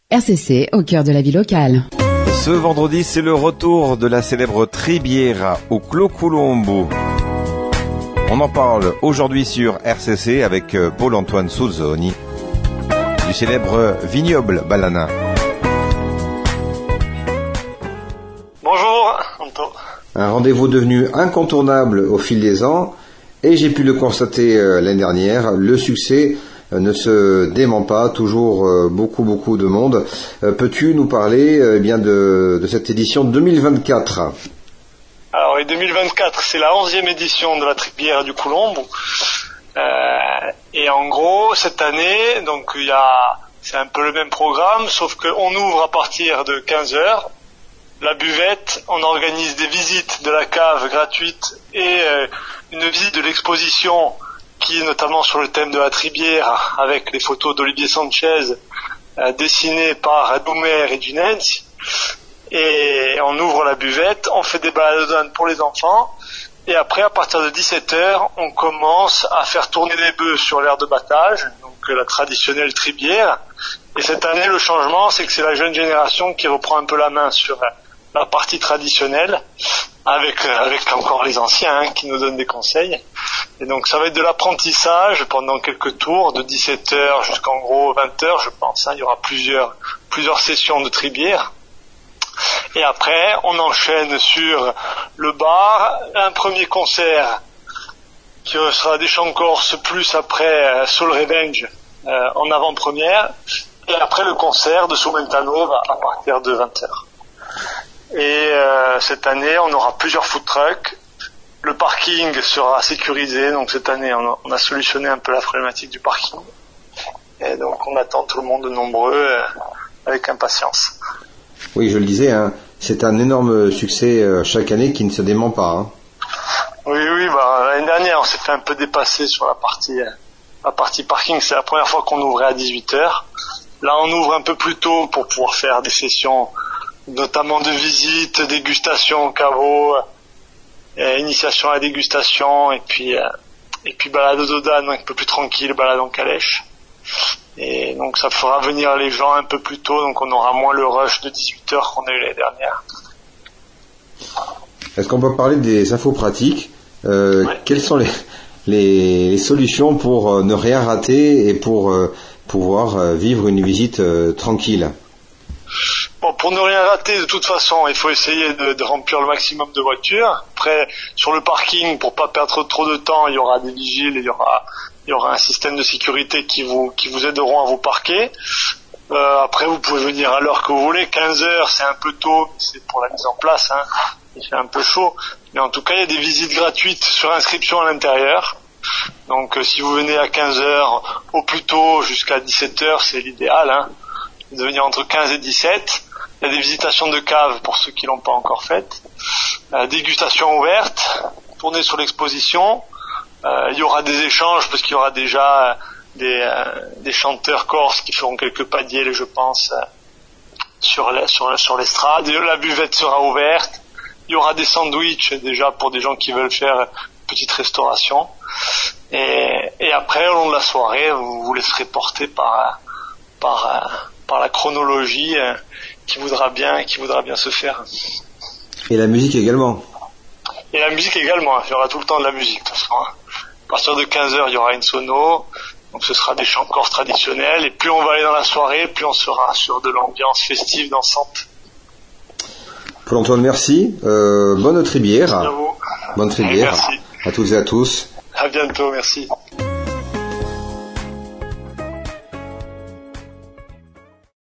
RCC, au cœur de la vie locale. Ce vendredi, c'est le retour de la célèbre Tribiera au Clos Colombo. On en parle aujourd'hui sur RCC avec Paul-Antoine Sozzoni du célèbre vignoble Balanin. Bonjour, Anto. Un rendez-vous devenu incontournable au fil des ans, et j'ai pu le constater l'année dernière, le succès ne se dément pas, toujours beaucoup de monde. Peux-tu nous parler de cette édition 2024 ? Alors, 2024, c'est la 11e édition de la Tribiera du Colombo. Et en gros, cette année, donc c'est un peu le même programme, sauf qu'on ouvre à partir de 15h. La buvette, on organise des visites de la cave gratuites et une visite de l'exposition qui est notamment sur le thème de la Tribiera avec les photos d'Olivier Sanchez dessinées par Doumer et Dunens. Et on ouvre la buvette, on fait des balades pour les enfants et après à partir de 17h on commence à faire tourner les bœufs sur l'aire de battage, donc la traditionnelle Tribiera. Et cette année le changement c'est que c'est la jeune génération qui reprend un peu la main sur la partie traditionnelle avec encore les anciens qui nous donnent des conseils. Et donc ça va être de l'apprentissage pendant quelques tours, de 17h jusqu'en gros 20h je pense. Il y aura plusieurs sessions de Tribiera. Et après on enchaîne sur le bar, un premier concert qui sera des chants corses plus après Soul Revenge en avant-première. Et après le concert de Sumentano à partir de 20h. Et cette année, on aura plusieurs food trucks. Le parking sera sécurisé. Donc cette année, on a solutionné un peu la problématique du parking. Et donc on attend tout le monde nombreux avec impatience. Oui, je le disais, c'est un énorme succès chaque année qui ne se dément pas. Oui, l'année dernière, on s'est fait un peu dépasser sur la partie parking. C'est la première fois qu'on ouvrait à 18h. Là, on ouvre un peu plus tôt pour pouvoir faire des sessions notamment de visites, dégustation au caveau, initiation à la dégustation, et puis balade aux Odanes, un peu plus tranquille, balade en calèche. Et donc ça fera venir les gens un peu plus tôt, donc on aura moins le rush de 18h qu'on a eu l'année dernière. Est-ce qu'on peut parler des infos pratiques ? Ouais. Quelles sont les solutions pour ne rien rater et pour pouvoir vivre une visite tranquille ? Bon, pour ne rien rater, de toute façon, il faut essayer de remplir le maximum de voitures. Après, sur le parking, pour pas perdre trop de temps, il y aura des vigiles, il y aura un système de sécurité qui vous aideront à vous parquer. Après, vous pouvez venir à l'heure que vous voulez. 15h, c'est un peu tôt, c'est pour la mise en place, il fait un peu chaud. Mais en tout cas, il y a des visites gratuites sur inscription à l'intérieur. Donc, si vous venez à 15h, au plus tôt, jusqu'à 17h, c'est l'idéal, de venir entre 15 et 17. Il y a des visitations de caves pour ceux qui l'ont pas encore faites. Dégustation ouverte, tournée sur l'exposition. Il y aura des échanges parce qu'il y aura déjà des chanteurs corses qui feront quelques padiels, je pense, sur l'estrade. La buvette sera ouverte. Il y aura des sandwichs déjà pour des gens qui veulent faire une petite restauration. Et après, au long de la soirée, vous vous laisserez porter par la chronologie qui voudra bien se faire. Et la musique également. Et la musique également, il y aura tout le temps de la musique. De toute façon. À partir de 15h, il y aura une sono, donc ce sera des chants corses traditionnels, et plus on va aller dans la soirée, plus on sera sur de l'ambiance festive, dansante. Paul-Antoine, merci. Bonne Tribiera. Merci à vous. Bonne Tribiera. Merci. À toutes et à tous. À bientôt, merci.